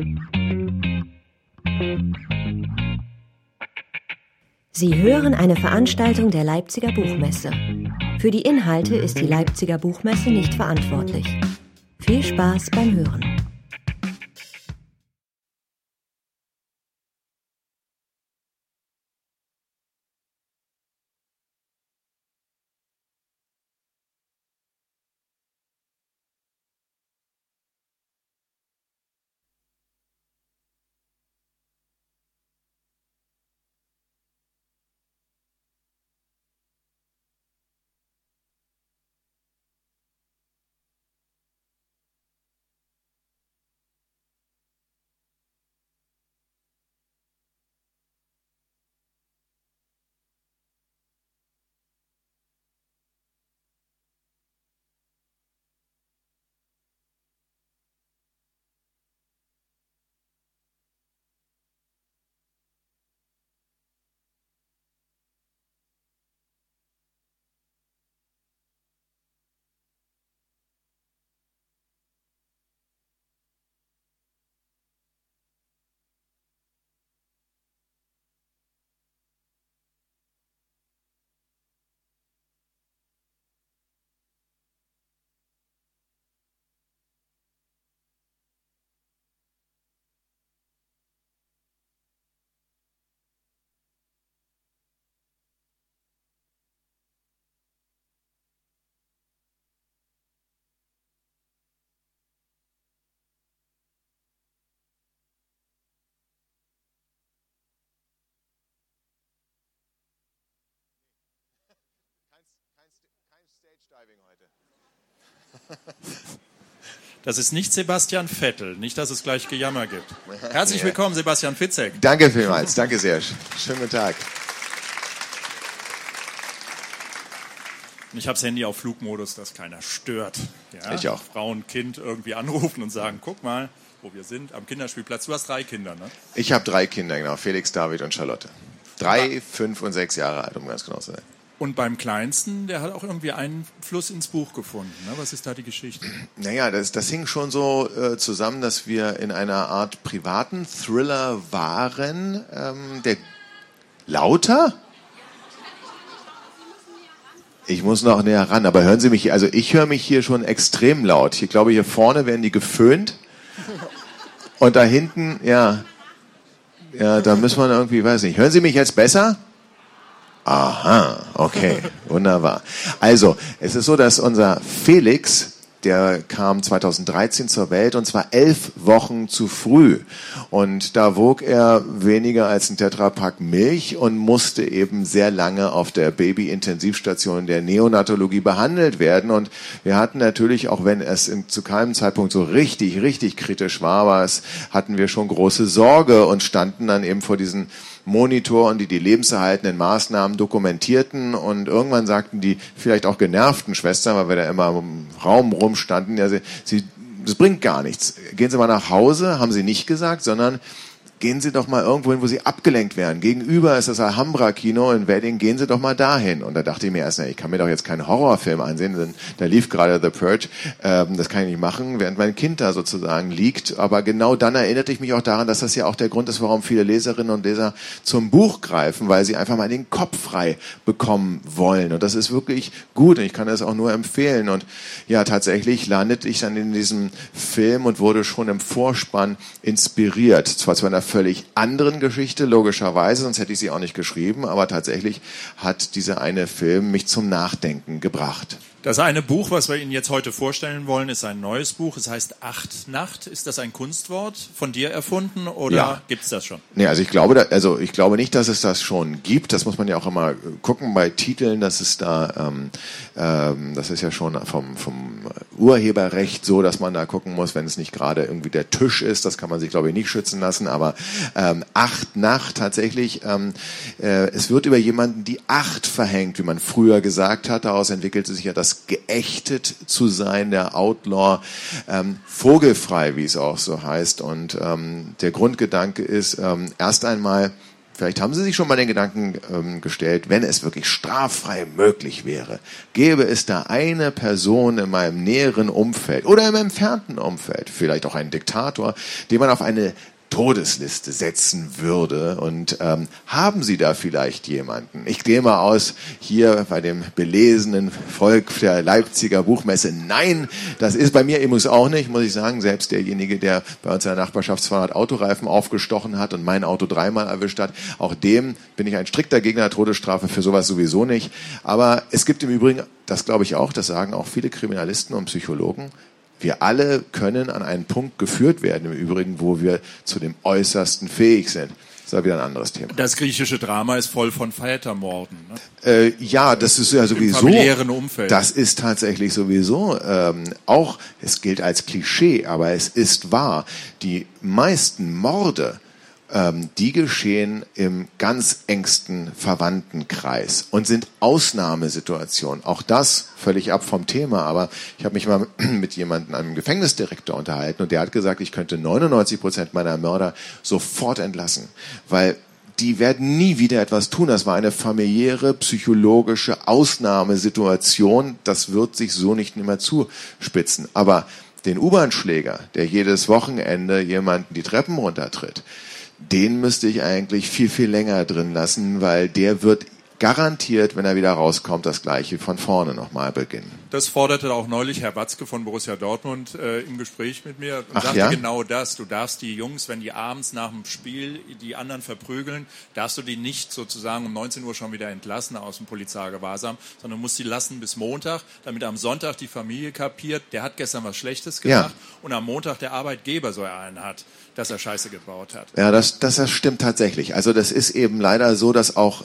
Sie hören eine Veranstaltung der Leipziger Buchmesse. Für die Inhalte ist die Leipziger Buchmesse nicht verantwortlich. Viel Spaß beim Hören. Das ist nicht Sebastian Vettel, nicht, dass es gleich Gejammer gibt. Herzlich willkommen, Sebastian Fitzek. Danke vielmals, danke sehr. Schönen guten Tag. Ich habe das Handy auf Flugmodus, dass keiner stört. Ja? Ich auch. Frau und Kind irgendwie anrufen und sagen, guck mal, wo wir sind, am Kinderspielplatz. Du hast 3 Kinder, ne? Ich habe 3 Kinder, genau. Felix, David und Charlotte. 3, 5 und 6 Jahre alt, um ganz genau zu sein. Und beim Kleinsten, der hat auch irgendwie Einfluss ins Buch gefunden. Ne? Was ist da die Geschichte? Naja, das hing schon so zusammen, dass wir in einer Art privaten Thriller waren. Der Lauter? Ich muss noch näher ran, aber hören Sie mich, also ich höre mich hier schon extrem laut. Ich glaube, hier vorne werden die geföhnt. Und da hinten, ja, da muss man irgendwie, weiß nicht. Hören Sie mich jetzt besser? Aha, okay, wunderbar. Also, es ist so, dass unser Felix, der kam 2013 zur Welt und zwar 11 Wochen zu früh. Und da wog er weniger als ein Tetrapack Milch und musste eben sehr lange auf der Baby-Intensivstation der Neonatologie behandelt werden. Und wir hatten natürlich, auch wenn es zu keinem Zeitpunkt so richtig kritisch war, hatten wir schon große Sorge und standen dann eben vor diesen Monitoren, die lebenserhaltenden Maßnahmen dokumentierten, und irgendwann sagten die vielleicht auch genervten Schwestern, weil wir da immer im Raum rumstanden, ja, das bringt gar nichts. Gehen Sie mal nach Hause, haben sie nicht gesagt, sondern gehen Sie doch mal irgendwo hin, wo Sie abgelenkt werden. Gegenüber ist das Alhambra-Kino in Wedding, gehen Sie doch mal dahin. Und da dachte ich mir erst, ich kann mir doch jetzt keinen Horrorfilm ansehen, denn da lief gerade The Purge. Das kann ich nicht machen, während mein Kind da sozusagen liegt. Aber genau dann erinnerte ich mich auch daran, dass das ja auch der Grund ist, warum viele Leserinnen und Leser zum Buch greifen, weil sie einfach mal den Kopf frei bekommen wollen. Und das ist wirklich gut und ich kann das auch nur empfehlen. Und ja, tatsächlich landete ich dann in diesem Film und wurde schon im Vorspann inspiriert. Zwar zu einer völlig anderen Geschichte, logischerweise, sonst hätte ich sie auch nicht geschrieben, aber tatsächlich hat dieser eine Film mich zum Nachdenken gebracht. Das eine Buch, was wir Ihnen jetzt heute vorstellen wollen, ist ein neues Buch. Es heißt Acht Nacht. Ist das ein Kunstwort von dir erfunden oder gibt's das schon? Nee, also ich glaube nicht, dass es das schon gibt. Das muss man ja auch immer gucken bei Titeln, dass es da, das ist ja schon vom Urheberrecht so, dass man da gucken muss, wenn es nicht gerade irgendwie der Tisch ist. Das kann man sich, glaube ich, nicht schützen lassen. Aber Acht Nacht tatsächlich, es wird über jemanden die Acht verhängt, wie man früher gesagt hat. Daraus entwickelte sich ja das geächtet zu sein, der Outlaw, vogelfrei, wie es auch so heißt. Und der Grundgedanke ist, erst einmal vielleicht haben Sie sich schon mal den Gedanken gestellt, wenn es wirklich straffrei möglich wäre, gäbe es da eine Person in meinem näheren Umfeld oder im entfernten Umfeld, vielleicht auch einen Diktator, den man auf eine Todesliste setzen würde. Und haben Sie da vielleicht jemanden? Ich gehe mal aus, hier bei dem belesenen Volk der Leipziger Buchmesse. Nein, das ist bei mir übrigens auch nicht, muss ich sagen. Selbst derjenige, der bei uns in der Nachbarschaft 200 Autoreifen aufgestochen hat und mein Auto 3-mal erwischt hat, auch dem bin ich ein strikter Gegner der Todesstrafe, für sowas sowieso nicht. Aber es gibt im Übrigen, das glaube ich auch, das sagen auch viele Kriminalisten und Psychologen, wir alle können an einen Punkt geführt werden, im Übrigen, wo wir zu dem Äußersten fähig sind. Das ist ja wieder ein anderes Thema. Das griechische Drama ist voll von Vätermorden. Ne? Ja, das ist ja sowieso. Im familiären Umfeld. Das ist tatsächlich sowieso auch, es gilt als Klischee, aber es ist wahr. Die meisten Morde, die geschehen im ganz engsten Verwandtenkreis und sind Ausnahmesituationen. Auch das völlig ab vom Thema, aber ich habe mich mal mit jemandem, einem Gefängnisdirektor unterhalten und der hat gesagt, ich könnte 99% meiner Mörder sofort entlassen, weil die werden nie wieder etwas tun. Das war eine familiäre, psychologische Ausnahmesituation. Das wird sich so nicht mehr zuspitzen. Aber den U-Bahn-Schläger, der jedes Wochenende jemanden die Treppen runtertritt, den müsste ich eigentlich viel, viel länger drin lassen, weil der wird garantiert, wenn er wieder rauskommt, das Gleiche von vorne nochmal beginnen. Das forderte auch neulich Herr Watzke von Borussia Dortmund im Gespräch mit mir und sagte ja? genau das. Du darfst die Jungs, wenn die abends nach dem Spiel die anderen verprügeln, darfst du die nicht sozusagen um 19 Uhr schon wieder entlassen aus dem Polizeigewahrsam, sondern musst die lassen bis Montag, damit am Sonntag die Familie kapiert, der hat gestern was Schlechtes gemacht und am Montag der Arbeitgeber so einen hat, dass er Scheiße gebaut hat. Ja, das stimmt tatsächlich. Also das ist eben leider so, dass auch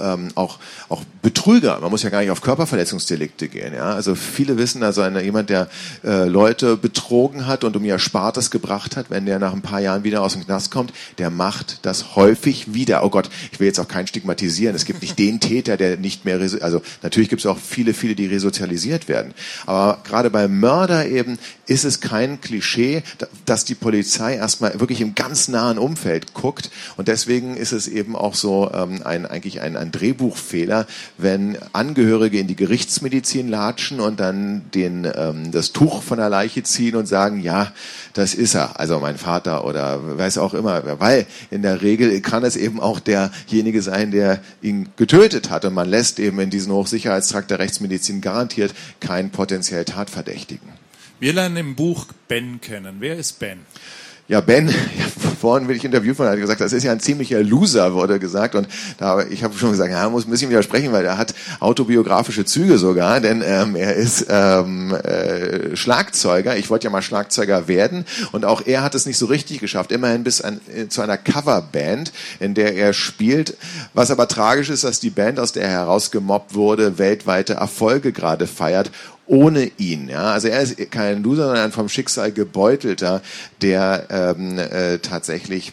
Betrüger, man muss ja gar nicht auf Körperverletzungsdelikte gehen, ja. Also viele wissen, also jemand, der Leute betrogen hat und um ihr Erspartes gebracht hat, wenn der nach ein paar Jahren wieder aus dem Knast kommt, der macht das häufig wieder. Oh Gott, ich will jetzt auch keinen stigmatisieren. Es gibt nicht den Täter, der nicht mehr, also natürlich gibt es auch viele, die resozialisiert werden. Aber gerade bei Mörder eben ist es kein Klischee, dass die Polizei erstmal wirklich im ganz nahen Umfeld guckt. Und deswegen ist es eben auch so eigentlich ein Drehbuchfehler, wenn Angehörige in die Gerichtsmedizin latschen und dann das Tuch von der Leiche ziehen und sagen, ja, das ist er, also mein Vater oder weiß auch immer, weil in der Regel kann es eben auch derjenige sein, der ihn getötet hat und man lässt eben in diesen Hochsicherheitstrakt der Rechtsmedizin garantiert keinen potenziell Tatverdächtigen. Wir lernen im Buch Ben kennen. Wer ist Ben? Ja, Ben, vorhin bin ich interviewt von, hat gesagt, das ist ja ein ziemlicher Loser, wurde gesagt. Und ich habe schon gesagt, ja, muss ein bisschen widersprechen, weil er hat autobiografische Züge sogar, denn er ist Schlagzeuger. Ich wollte ja mal Schlagzeuger werden und auch er hat es nicht so richtig geschafft. Immerhin bis zu einer Coverband, in der er spielt. Was aber tragisch ist, dass die Band, aus der er herausgemobbt wurde, weltweite Erfolge gerade feiert. Ohne ihn, ja. Also er ist kein Loser, sondern ein vom Schicksal gebeutelter, der tatsächlich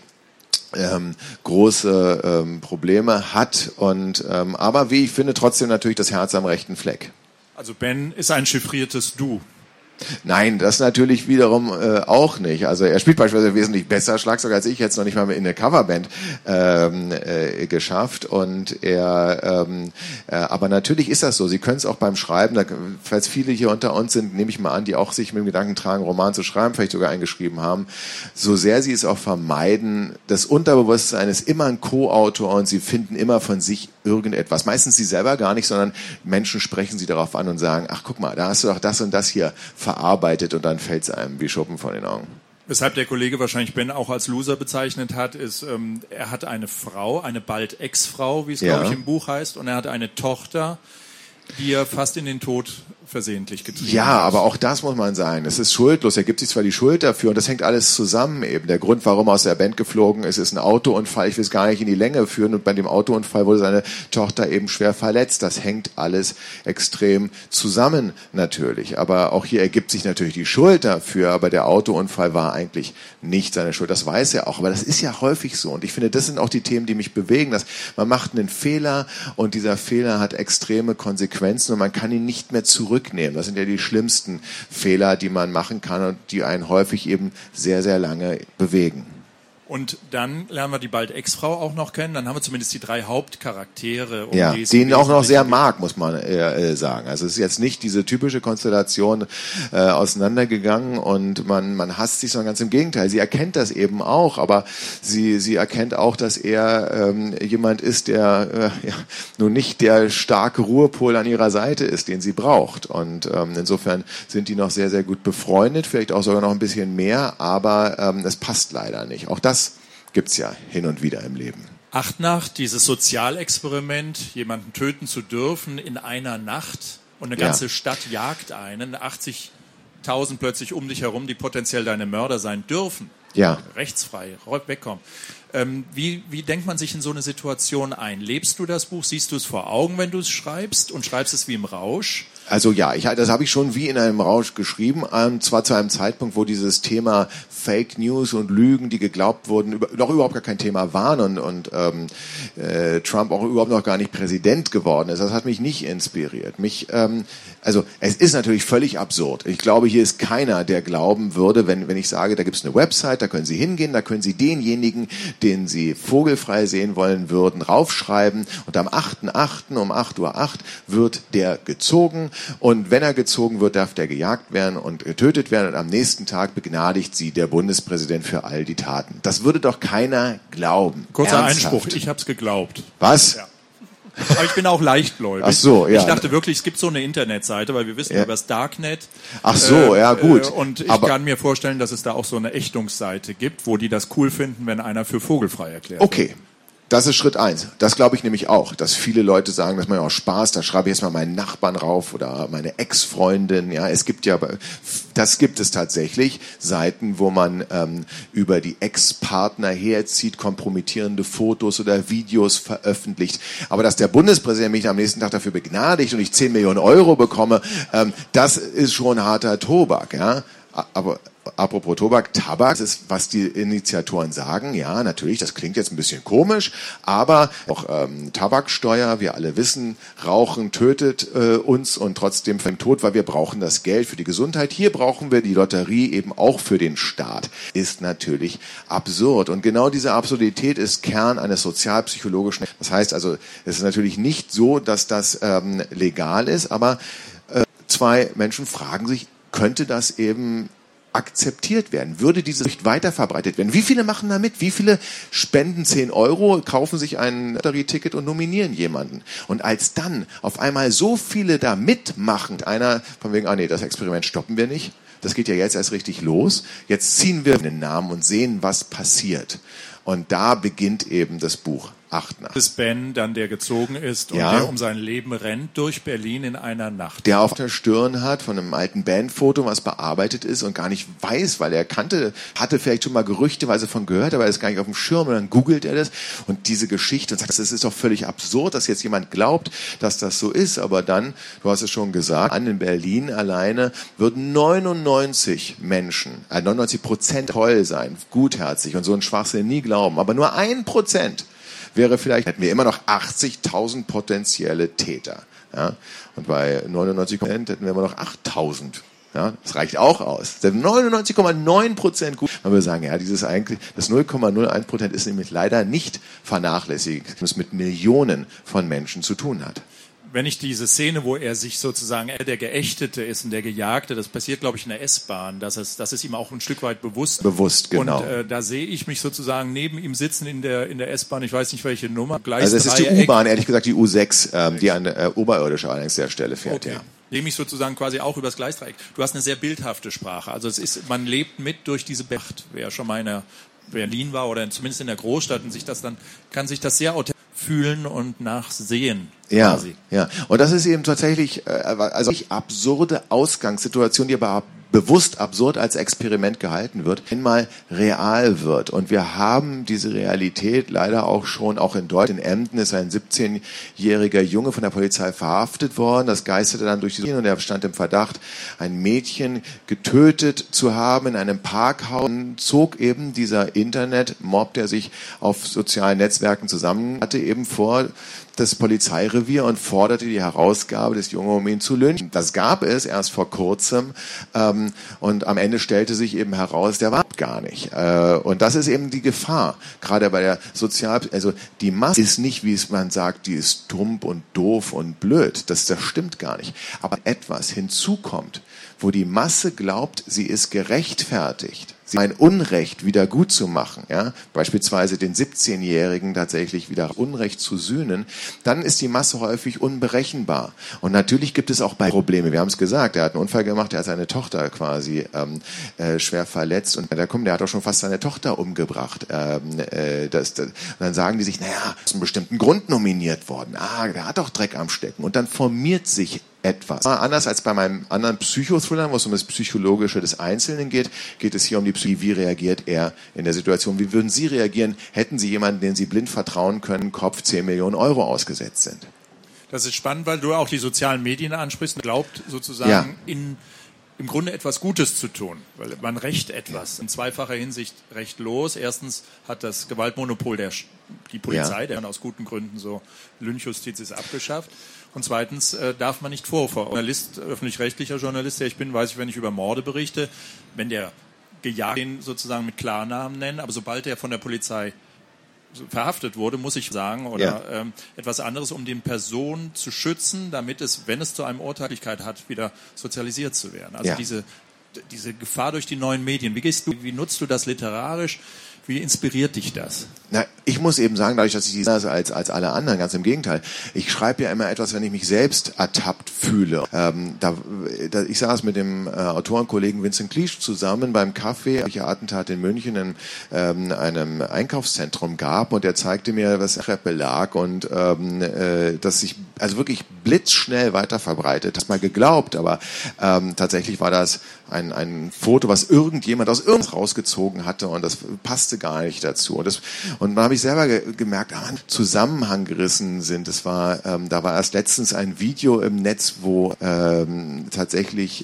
große Probleme hat und aber wie ich finde trotzdem natürlich das Herz am rechten Fleck. Also Ben ist ein chiffriertes Du. Nein, das natürlich wiederum auch nicht. Also er spielt beispielsweise wesentlich besser Schlagzeug als ich, jetzt noch nicht mal in eine Coverband geschafft. Und aber natürlich ist das so. Sie können es auch beim Schreiben, falls viele hier unter uns sind, nehme ich mal an, die auch sich mit dem Gedanken tragen, Roman zu schreiben, vielleicht sogar eingeschrieben haben, so sehr sie es auch vermeiden, das Unterbewusstsein ist immer ein Co-Autor und sie finden immer von sich irgendetwas. Meistens sie selber gar nicht, sondern Menschen sprechen sie darauf an und sagen, ach guck mal, da hast du doch das und das hier verarbeitet und dann fällt es einem wie Schuppen von den Augen. Weshalb der Kollege wahrscheinlich Ben auch als Loser bezeichnet hat, ist, er hat eine Frau, eine bald Ex-Frau, wie es glaube ich im Buch heißt, und er hat eine Tochter, die er fast in den Tod versehentlich getrieben hat. Ja, aber auch das muss man sagen. Es ist schuldlos. Er gibt sich zwar die Schuld dafür und das hängt alles zusammen eben. Der Grund, warum er aus der Band geflogen ist, ist ein Autounfall. Ich will es gar nicht in die Länge führen und bei dem Autounfall wurde seine Tochter eben schwer verletzt. Das hängt alles extrem zusammen natürlich. Aber auch hier ergibt sich natürlich die Schuld dafür, aber der Autounfall war eigentlich nicht seine Schuld. Das weiß er auch. Aber das ist ja häufig so. Und ich finde, das sind auch die Themen, die mich bewegen. Dass man macht einen Fehler und dieser Fehler hat extreme Konsequenzen und man kann ihn nicht mehr zurücknehmen. Das sind ja die schlimmsten Fehler, die man machen kann und die einen häufig eben sehr, sehr lange bewegen. Und dann lernen wir die bald Ex-Frau auch noch kennen. Dann haben wir zumindest die 3 Hauptcharaktere. Ja, die ihn auch noch sehr mag, muss man sagen. Also es ist jetzt nicht diese typische Konstellation auseinandergegangen und man hasst sich, sondern ganz im Gegenteil. Sie erkennt das eben auch, aber sie erkennt auch, dass er jemand ist, der nun nicht der starke Ruhepol an ihrer Seite ist, den sie braucht. Und insofern sind die noch sehr, sehr gut befreundet, vielleicht auch sogar noch ein bisschen mehr, aber es passt leider nicht. Auch das gibt's ja hin und wieder im Leben. Achtnacht, dieses Sozialexperiment, jemanden töten zu dürfen in einer Nacht und eine ganze Stadt jagt einen, 80.000 plötzlich um dich herum, die potenziell deine Mörder sein dürfen. Ja. Rechtsfrei, wegkommen. Wie denkt man sich in so eine Situation ein? Lebst du das Buch? Siehst du es vor Augen, wenn du es schreibst und schreibst es wie im Rausch? Also ja, das habe ich schon wie in einem Rausch geschrieben, zwar zu einem Zeitpunkt, wo dieses Thema Fake News und Lügen, die geglaubt wurden, noch überhaupt gar kein Thema waren und Trump auch überhaupt noch gar nicht Präsident geworden ist. Das hat mich nicht inspiriert. Also es ist natürlich völlig absurd. Ich glaube, hier ist keiner, der glauben würde, wenn ich sage, da gibt es eine Website, da können Sie hingehen, da können Sie denjenigen, den Sie vogelfrei sehen wollen würden, raufschreiben und am 8.8. um 8:08 Uhr wird der gezogen. Und wenn er gezogen wird, darf der gejagt werden und getötet werden und am nächsten Tag begnadigt sie der Bundespräsident für all die Taten. Das würde doch keiner glauben. Kurzer Ernsthaft. Einspruch, ich habe es geglaubt. Was? Ja. Aber ich bin auch leichtgläubig. Ach so, ja. Ich dachte wirklich, es gibt so eine Internetseite, weil wir wissen über das Darknet. Ach so, ja gut. Und ich kann mir vorstellen, dass es da auch so eine Ächtungsseite gibt, wo die das cool finden, wenn einer für vogelfrei erklärt wird. Okay. Das ist Schritt 1. Das glaube ich nämlich auch, dass viele Leute sagen, dass man ja auch Spaß, da schreibe ich jetzt mal meinen Nachbarn rauf oder meine Ex-Freundin. Ja, das gibt es tatsächlich, Seiten, wo man über die Ex-Partner herzieht, kompromittierende Fotos oder Videos veröffentlicht. Aber dass der Bundespräsident mich am nächsten Tag dafür begnadigt und ich 10 Millionen Euro bekomme, das ist schon harter Tobak. Ja, aber apropos Tabak, das ist, was die Initiatoren sagen. Ja, natürlich, das klingt jetzt ein bisschen komisch, aber auch Tabaksteuer, wir alle wissen, Rauchen tötet uns und trotzdem fängt tot, weil wir brauchen das Geld für die Gesundheit. Hier brauchen wir die Lotterie eben auch für den Staat. Ist natürlich absurd. Und genau diese Absurdität ist Kern eines sozialpsychologischen. Das heißt also, es ist natürlich nicht so, dass das legal ist, aber 2 Menschen fragen sich, könnte das eben akzeptiert werden? Würde diese Sicht weiter verbreitet werden? Wie viele machen da mit? Wie viele spenden 10 Euro, kaufen sich ein Lotterieticket und nominieren jemanden? Und als dann auf einmal so viele da mitmachen, einer von wegen, nee, das Experiment stoppen wir nicht, das geht ja jetzt erst richtig los, jetzt ziehen wir den Namen und sehen, was passiert. Und da beginnt eben das Buch. Achtnacht. Das ist Ben, dann der gezogen ist und der um sein Leben rennt durch Berlin in einer Nacht. Der auf der Stirn hat von einem alten Bandfoto, was bearbeitet ist und gar nicht weiß, weil er hatte vielleicht schon mal gerüchteweise von gehört, aber er ist gar nicht auf dem Schirm und dann googelt er das und diese Geschichte und sagt, das ist doch völlig absurd, dass jetzt jemand glaubt, dass das so ist, aber dann, du hast es schon gesagt, in Berlin alleine würden 99% toll sein, gutherzig und so einen Schwachsinn nie glauben, aber nur 1% wäre vielleicht, hätten wir immer noch 80.000 potenzielle Täter. Ja? Und bei 99% hätten wir immer noch 8.000. Ja? Das reicht auch aus. 99,9% gut. Man würde sagen, ja, das 0,01% ist nämlich leider nicht vernachlässigt, das mit Millionen von Menschen zu tun hat. Wenn ich diese Szene, wo er sich sozusagen, der Geächtete ist und der Gejagte, das passiert, glaube ich, in der S-Bahn, das ist ihm auch ein Stück weit bewusst. Bewusst, genau. Und da sehe ich mich sozusagen neben ihm sitzen in der S-Bahn, ich weiß nicht welche Nummer. Also es ist die U-Bahn, ehrlich gesagt die U6, die an oberirdisch allerdings der Stelle fährt. Okay. Ja. Nehme ich sozusagen quasi auch übers Gleisdreieck. Du hast eine sehr bildhafte Sprache. Also man lebt mit durch diese Nacht. Wer schon mal in Berlin war oder zumindest in der Großstadt und kann sich das sehr authentisch fühlen und nachsehen. Ja, quasi. Ja. Und das ist eben tatsächlich absurde Ausgangssituation, die aber bewusst absurd als Experiment gehalten wird, einmal real wird. Und wir haben diese Realität leider auch schon, auch in Deutschland. In Emden ist ein 17-jähriger Junge von der Polizei verhaftet worden. Das geisterte dann durch die und er stand im Verdacht, ein Mädchen getötet zu haben in einem Parkhaus. Zog eben dieser Internet-Mob, der sich auf sozialen Netzwerken zusammen hatte, eben vor das Polizeirevier und forderte die Herausgabe des Jungen, um ihn zu lynchen. Das gab es erst vor kurzem Und am Ende stellte sich eben heraus, der war gar nicht. Und das ist eben die Gefahr, gerade bei der also die Masse ist nicht, wie es man sagt, die ist dumm und doof und blöd. Das stimmt gar nicht. Aber etwas hinzukommt, wo die Masse glaubt, sie ist gerechtfertigt, ein Unrecht wieder gut zu machen, ja, beispielsweise den 17-Jährigen tatsächlich wieder Unrecht zu sühnen, dann ist die Masse häufig unberechenbar. Und natürlich gibt es auch Probleme. Wir haben es gesagt, er hat einen Unfall gemacht, er hat seine Tochter quasi schwer verletzt und der hat auch schon fast seine Tochter umgebracht. Und dann sagen die sich, naja, aus einem bestimmten Grund nominiert worden. Der hat doch Dreck am Stecken. Und dann formiert sich etwas. Anders als bei meinem anderen Psychothriller, wo es um das Psychologische des Einzelnen geht, geht es hier um die Psyche. Wie reagiert er in der Situation? Wie würden Sie reagieren, hätten Sie jemanden, den Sie blind vertrauen können, Kopf 10 Millionen Euro ausgesetzt sind? Das ist spannend, weil du auch die sozialen Medien ansprichst. Glaubt sozusagen im Grunde etwas Gutes zu tun, weil man rächt etwas. In zweifacher Hinsicht rechtlos. Erstens hat das Gewaltmonopol die Polizei, der aus guten Gründen so Lynchjustiz ist, abgeschafft. Und zweitens darf man nicht Journalist, öffentlich-rechtlicher Journalist, der ich bin, weiß ich, wenn ich über Morde berichte, wenn der gejagt den sozusagen mit Klarnamen nennen, aber sobald er von der Polizei verhaftet wurde, muss ich sagen, oder etwas anderes, um den Person zu schützen, damit es, wenn es zu einem Urteilichkeit hat, wieder sozialisiert zu werden. Also diese Gefahr durch die neuen Medien. Wie nutzt du das literarisch? Wie inspiriert dich das? Na, ich muss eben sagen, dadurch, dass ich die als alle anderen, ganz im Gegenteil. Ich schreibe ja immer etwas, wenn ich mich selbst ertappt fühle. Ich saß mit dem Autorenkollegen Vincent Cleage zusammen beim Café, welcher Attentat in München in einem Einkaufszentrum gab, und er zeigte mir, was Treppe lag und das sich also wirklich blitzschnell weiter verbreitet. Das mal geglaubt, aber tatsächlich war das ein Foto, was irgendjemand aus irgendwas rausgezogen hatte, und das passte gar nicht dazu. Und dann habe ich selber gemerkt, Zusammenhang gerissen sind. Da war erst letztens ein Video im Netz, wo tatsächlich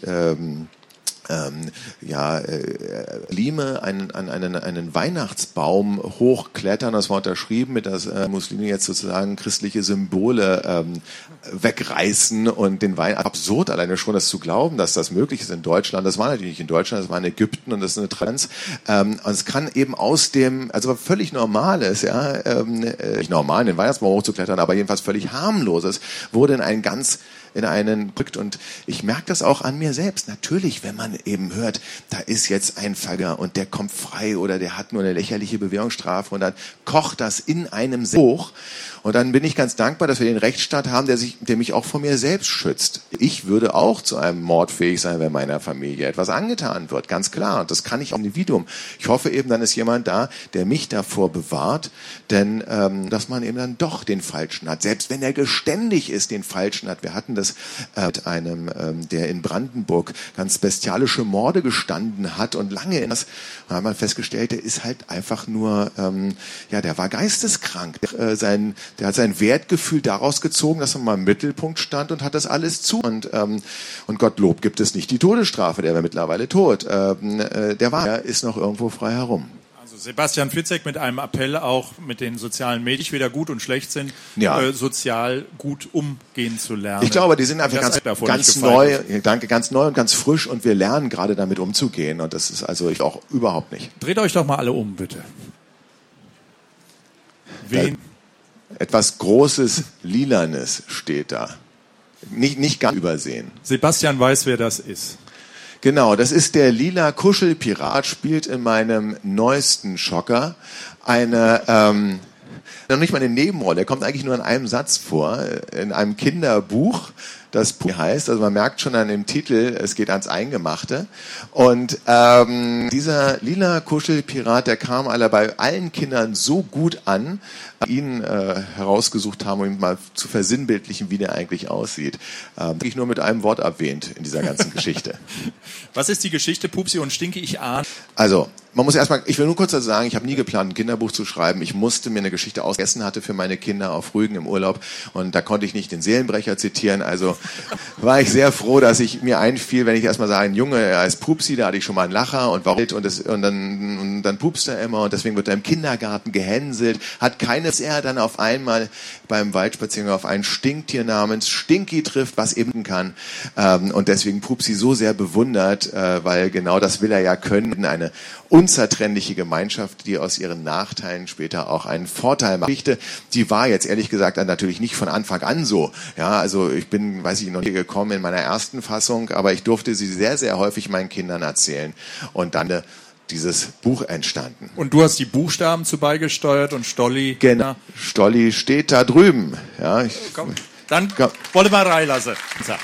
Muslime einen Weihnachtsbaum hochklettern. Das war unterschrieben mit, dass Muslime jetzt sozusagen christliche Symbole wegreißen und den absurd alleine schon, das zu glauben, dass das möglich ist in Deutschland. Das war natürlich nicht in Deutschland, das war in Ägypten, und das ist eine Trends. Und es kann eben aus dem, also völlig Normales, nicht normal, den Weihnachtsbaum hochzuklettern, aber jedenfalls völlig harmloses, wurde in einen Projekt. Und ich merke das auch an mir selbst. Natürlich, wenn man eben hört, da ist jetzt ein Vergehen und der kommt frei oder der hat nur eine lächerliche Bewährungsstrafe, und dann kocht das in einem hoch. Und dann bin ich ganz dankbar, dass wir den Rechtsstaat haben, der mich auch vor mir selbst schützt. Ich würde auch zu einem Mord fähig sein, wenn meiner Familie etwas angetan wird, ganz klar. Und das kann ich auch Individuum. Ich hoffe eben, dann ist jemand da, der mich davor bewahrt, denn dass man eben dann doch den Falschen hat, selbst wenn er geständig ist, den Falschen hat. Wir hatten das mit einem, der in Brandenburg ganz bestialische Morde gestanden hat und lange da hat man festgestellt, der ist halt einfach nur, der war geisteskrank. Der hat sein Wertgefühl daraus gezogen, dass er mal im Mittelpunkt stand und hat das alles zu. Und Gottlob gibt es nicht die Todesstrafe, der wäre mittlerweile tot. Der ist noch irgendwo frei herum. Also Sebastian Fitzek mit einem Appell auch mit den sozialen Medien, die weder gut und schlecht sind, sozial gut umgehen zu lernen. Ich glaube, die sind einfach ganz neu, ganz neu und ganz frisch, und wir lernen gerade damit umzugehen, und das ist also ich auch überhaupt nicht. Dreht euch doch mal alle um, bitte. Wen? Etwas Großes, Lilanes steht da. Nicht ganz übersehen. Sebastian weiß, wer das ist. Genau, das ist der lila Kuschelpirat, spielt in meinem neuesten Schocker noch nicht mal eine Nebenrolle. Er kommt eigentlich nur in einem Satz vor, in einem Kinderbuch. Das Buch heißt, also man merkt schon an dem Titel, es geht ans Eingemachte. Und dieser lila Kuschelpirat, der kam bei allen Kindern so gut an, ihn herausgesucht haben, um ihn mal zu versinnbildlichen, wie der eigentlich aussieht. Ich nur mit einem Wort erwähnt in dieser ganzen Geschichte. Was ist die Geschichte, Pupsi und Stinky? Ich ahne. Also, ich will nur kurz dazu sagen, ich habe nie geplant, ein Kinderbuch zu schreiben. Ich musste mir eine Geschichte ausgegessen hatte für meine Kinder auf Rügen im Urlaub, und da konnte ich nicht den Seelenbrecher zitieren. Also war ich sehr froh, dass ich mir einfiel, wenn ich erstmal sage, ein Junge, er ist Pupsi, da hatte ich schon mal einen Lacher und dann pupst er immer und deswegen wird er im Kindergarten gehänselt, hat keines, er dann auf einmal beim Waldspaziergang auf ein Stinktier namens Stinky trifft, was eben kann und deswegen Pupsi so sehr bewundert, weil genau das will er ja können, eine unzertrennliche Gemeinschaft, die aus ihren Nachteilen später auch einen Vorteil macht. Die war jetzt ehrlich gesagt natürlich nicht von Anfang an so. Ja, also ich bin, noch hier gekommen in meiner ersten Fassung, aber ich durfte sie sehr, sehr häufig meinen Kindern erzählen und dann dieses Buch entstanden. Und du hast die Buchstaben zu beigesteuert und Stolli? Genau. Stolli steht da drüben. Ja, Dann wollen wir reinlassen. So.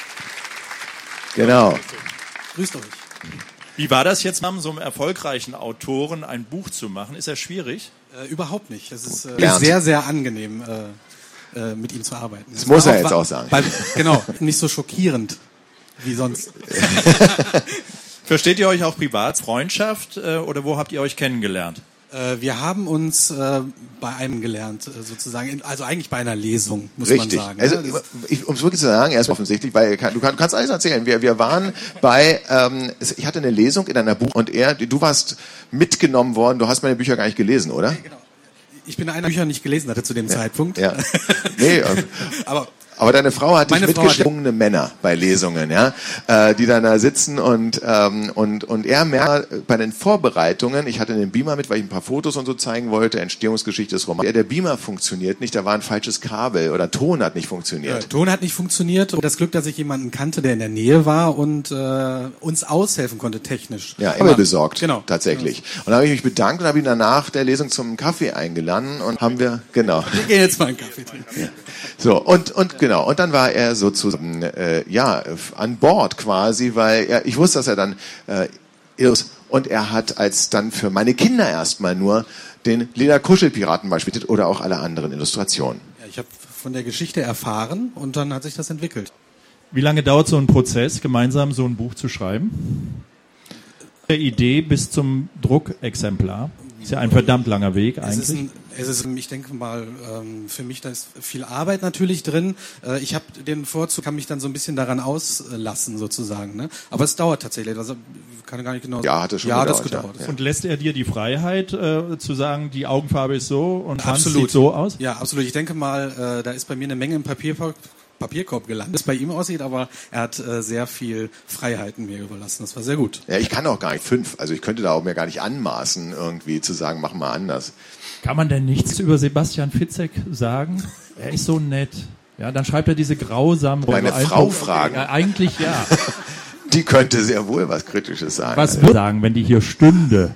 Genau. Grüßt euch. Wie war das jetzt, mit so einem erfolgreichen Autoren ein Buch zu machen? Ist das schwierig? Überhaupt nicht. Es ist Lernt. sehr, sehr angenehm, mit ihm zu arbeiten. Das muss er jetzt auch sagen. Genau, nicht so schockierend wie sonst. Versteht ihr euch auch privat, Freundschaft oder wo habt ihr euch kennengelernt? Wir haben uns bei einem gelernt, sozusagen, also eigentlich bei einer Lesung, muss Richtig. man sagen. Also, um es wirklich zu sagen, erst offensichtlich, weil du kannst alles erzählen. Wir waren bei, ich hatte eine Lesung in einer Buch und du warst mitgenommen worden, du hast meine Bücher gar nicht gelesen, oder? Genau. Ich bin einer Bücher nicht gelesen hatte zu dem Zeitpunkt. Ja. Nee, aber deine Frau hat dich mitgeschwungene Männer bei Lesungen, ja, die dann da sitzen und er merkt bei den Vorbereitungen, ich hatte den Beamer mit, weil ich ein paar Fotos und so zeigen wollte, Entstehungsgeschichte des Romans. Der Beamer funktioniert nicht, da war ein falsches Kabel oder Ton hat nicht funktioniert. Ja, Ton hat nicht funktioniert und das Glück, dass ich jemanden kannte, der in der Nähe war und uns aushelfen konnte technisch. Ja, immer besorgt, genau. Tatsächlich. Und da habe ich mich bedankt und habe ihn danach der Lesung zum Kaffee eingeladen und haben wir, genau. Wir gehen jetzt mal einen Kaffee trinken. Ja. So, und genau, und dann war er sozusagen, an Bord quasi, weil ich wusste, dass er dann ist und er hat als dann für meine Kinder erstmal nur den Lederkuschelpiraten beispielsweise oder auch alle anderen Illustrationen. Ja, ich habe von der Geschichte erfahren und dann hat sich das entwickelt. Wie lange dauert so ein Prozess, gemeinsam so ein Buch zu schreiben? Der Idee bis zum Druckexemplar. Ist ja ein verdammt langer Weg eigentlich. Ich denke mal, für mich da ist viel Arbeit natürlich drin. Ich habe den Vorzug, kann mich dann so ein bisschen daran auslassen sozusagen. Ne? Aber es dauert tatsächlich. Also kann gar nicht genau. Ja, hat es schon gedauert. Ja. Und lässt er dir die Freiheit zu sagen, die Augenfarbe ist so und Hans absolut. sieht so aus? Ja, absolut. Ich denke mal, da ist bei mir eine Menge im Papierkorb gelandet, das bei ihm aussieht, aber er hat sehr viel Freiheiten mir überlassen. Das war sehr gut. Ja, ich kann auch gar nicht 5. Also ich könnte da auch mir gar nicht anmaßen, irgendwie zu sagen, mach mal anders. Kann man denn nichts über Sebastian Fitzek sagen? Er ist so nett. Ja, dann schreibt er diese grausamen... Meine Frau fragen. Ja, eigentlich ja. Die könnte sehr wohl was Kritisches sagen. Was würde sagen, wenn die hier stünde?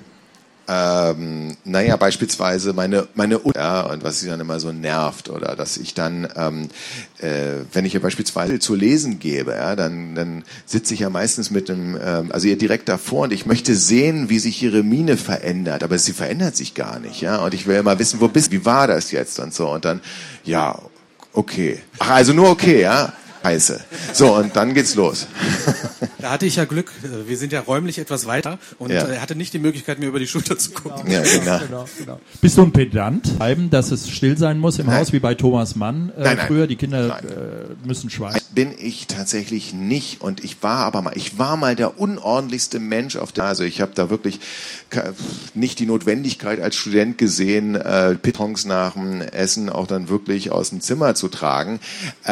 Beispielsweise meine und was sie dann immer so nervt oder dass ich dann, wenn ich ihr beispielsweise zu lesen gebe, dann sitze ich ja meistens mit also ihr direkt davor und ich möchte sehen, wie sich ihre Miene verändert, aber sie verändert sich gar nicht, ja, und ich will immer wissen, wie war das jetzt und so und dann, ja, okay. Ach, also nur okay, ja. Scheiße. So, und dann geht's los. Da hatte ich ja Glück. Wir sind ja räumlich etwas weiter und er hatte nicht die Möglichkeit, mir über die Schulter zu gucken. Ja, genau. Bist du ein Pedant? Schreiben, dass es still sein muss im Haus, wie bei Thomas Mann früher? Die Kinder müssen schweigen. Bin ich tatsächlich nicht und ich war mal der unordentlichste Mensch auf der, also ich habe da wirklich nicht die Notwendigkeit als Student gesehen, Pitons nach dem Essen auch dann wirklich aus dem Zimmer zu tragen.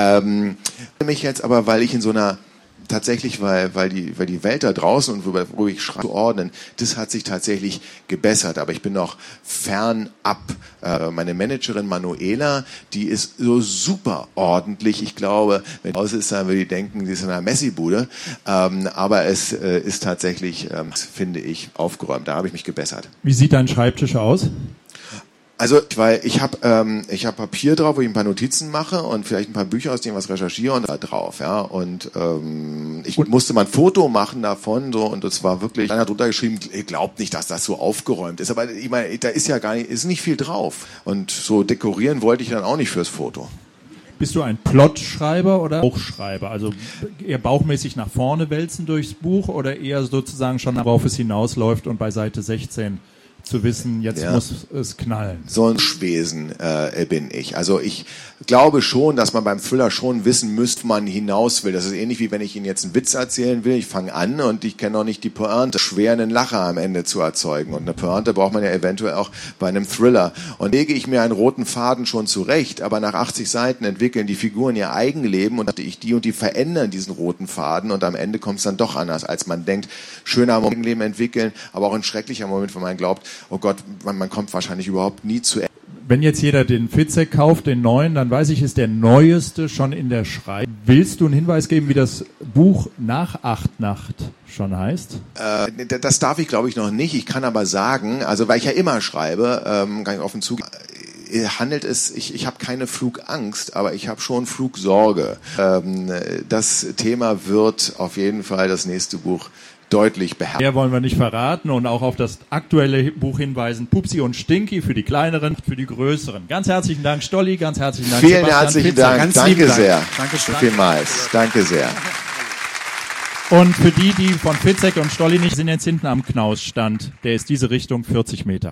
Mich jetzt aber, weil ich in so einer tatsächlich, weil die Welt da draußen und wo ich schreibe zu ordnen, das hat sich tatsächlich gebessert, aber ich bin noch fernab. Meine Managerin Manuela, die ist so super ordentlich. Ich glaube, wenn die raus ist, dann würde die denken, die ist in einer Messi-Bude. Aber es ist tatsächlich, finde ich, aufgeräumt. Da habe ich mich gebessert. Wie sieht dein Schreibtisch aus? Also, weil ich habe Papier drauf, wo ich ein paar Notizen mache und vielleicht ein paar Bücher, aus denen was recherchiere und da drauf, ja. Und ich musste mal ein Foto machen davon, so, und das war wirklich, einer hat drunter geschrieben, ihr glaubt nicht, dass das so aufgeräumt ist. Aber ich meine, da ist ja ist nicht viel drauf. Und so dekorieren wollte ich dann auch nicht fürs Foto. Bist du ein Plotschreiber oder Bauchschreiber? Also eher bauchmäßig nach vorne wälzen durchs Buch oder eher sozusagen schon, worauf es hinausläuft und bei Seite 16 zu wissen, jetzt muss es knallen. So ein Schwesen bin ich. Also ich glaube schon, dass man beim Thriller schon wissen müsste, wo man hinaus will. Das ist ähnlich wie wenn ich Ihnen jetzt einen Witz erzählen will. Ich fange an und ich kenne noch nicht die Pointe. Schwer einen Lacher am Ende zu erzeugen. Und eine Pointe braucht man ja eventuell auch bei einem Thriller. Und lege ich mir einen roten Faden schon zurecht, aber nach 80 Seiten entwickeln die Figuren ihr Eigenleben und die verändern diesen roten Faden und am Ende kommt es dann doch anders, als man denkt. Schöner Moment im Leben entwickeln, aber auch ein schrecklicher Moment, wenn man glaubt, oh Gott, man kommt wahrscheinlich überhaupt nie zu Ende. Wenn jetzt jeder den Fitzek kauft, den neuen, dann weiß ich, ist der neueste schon in der Schreibung. Willst du einen Hinweis geben, wie das Buch nach Achtnacht schon heißt? Das darf ich, glaube ich, noch nicht. Ich kann aber sagen, also weil ich ja immer schreibe, kann ich offen zugeben, handelt es, ich habe keine Flugangst, aber ich habe schon Flugsorge. Das Thema wird auf jeden Fall das nächste Buch deutlich beherrschen. Mehr wollen wir nicht verraten und auch auf das aktuelle Buch hinweisen. Pupsi und Stinky für die Kleineren, für die Größeren. Ganz herzlichen Dank, Stolli, ganz herzlichen Dank, Vielen Sebastian herzlichen Fitzek. Dank, Ganz danke lieben Dank. sehr. Dankeschön. Vielmals, danke sehr. Und für die von Fitzek und Stolli nicht, sind jetzt hinten am Knausstand. Der ist diese Richtung 40 Meter.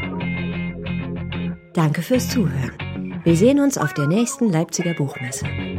Danke fürs Zuhören. Wir sehen uns auf der nächsten Leipziger Buchmesse.